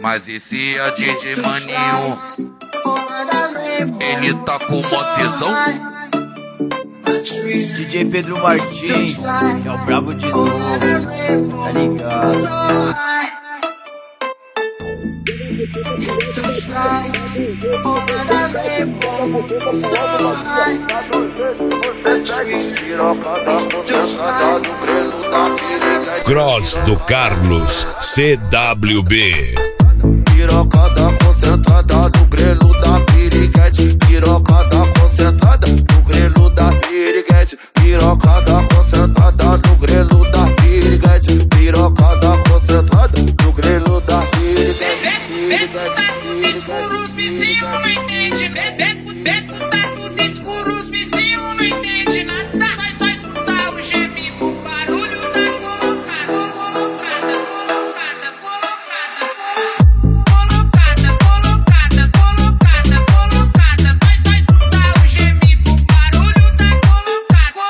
Mas esse é DJ Maninho, ele tá com motezão. DJ Pedro Martins é o brabo de novo, tá ligado? Cross do Carlos CWB. Pirocada concentrada no grelo da piriguete. Pirocada concentrada no grelo da piriguete. Pirocada concentrada no grelo da piriguete. Pirocada concentrada no grelo da piriguete. Bebo tá tudo escuro, os vizinhos não entendem. Bebo tá tudo escuro, os vizinhos não entendem nada. Mas vai escutar o gemido, o barulho da colocada. Mas vai escutar o gemido, o barulho da colocada.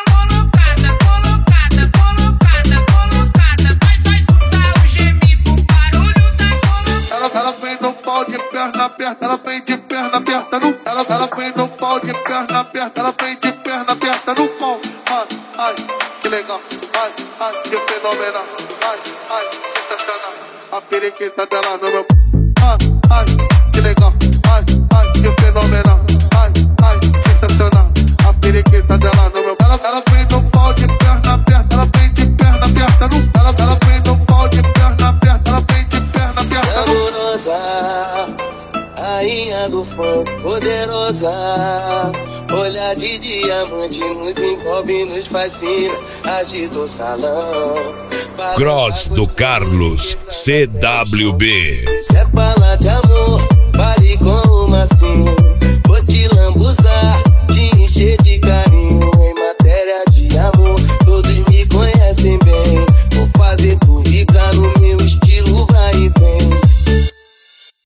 Mas vai escutar o gemido, o barulho da colocada. Ela vem no pau de perna aberta, ela vem de perna aberta no. Ela vem no pau de perna aberta, ela vem de perna aberta no pau. Ai, que legal, ai, que fenomenal, ai, sensacional. A periquita dela no meu. Ai, que legal, ai, que fenomenal, ai, sensacional. A periquita dela no meu. Ela vem no pau de perna aberta, ela vem de perna aberta no. Ela vem no pau de perna aberta, ela vem de perna aberta no. Rainha do funk, poderosa. Olhar de diamante nos envolve, nos fascina. Agita o salão. Cross do Carlos CWB. Se é falar de amor, pare com